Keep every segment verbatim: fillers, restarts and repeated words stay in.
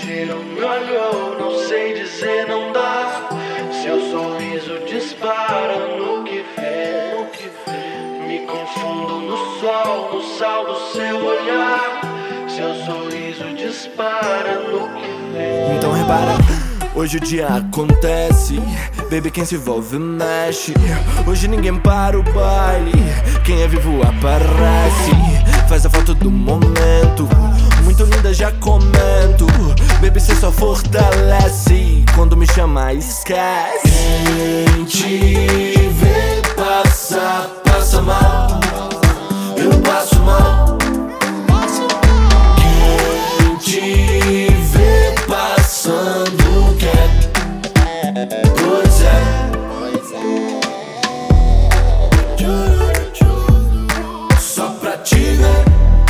inteiro me olhou, não sei dizer, não dá. Seu sorriso dispara no que vê, no que vê. Me confundo no sol, no sal do seu olhar. Seu sorriso dispara no que vê. Então repara, hoje o dia acontece, baby, quem se envolve mexe. Hoje ninguém para o baile, quem é vivo aparece. Faz a foto do momento, muito linda, já comento. Baby, cê só fortalece, quando me chamar esquece. Quem te vê passar, passa mal, eu passo mal. Quem te vê passando quer, pois é, só pra te ver.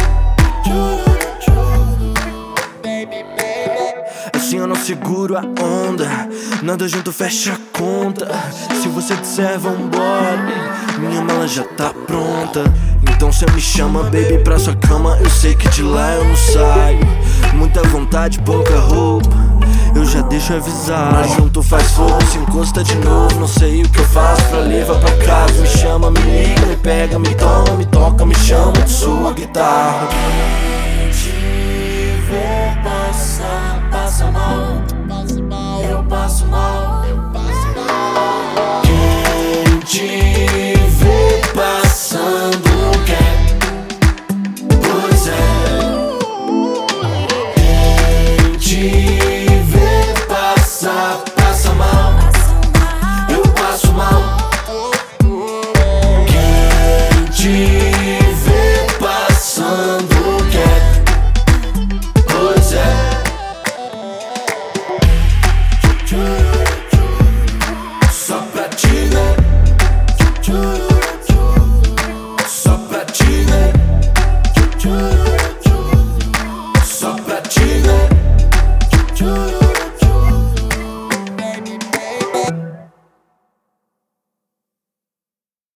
Assim eu não seguro a onda, nada junto fecha a conta. Se você disser vambora, minha mala já tá pronta. Então cê me chama, baby, pra sua cama, eu sei que de lá eu não saio. Muita vontade, pouca roupa, eu já deixo avisar. Mas junto faz fogo, se encosta de novo. Não sei o que eu faço pra levar pra casa. Me chama, me liga, me pega, me toma, me toca, me chama de sua guitarra. Quem te vê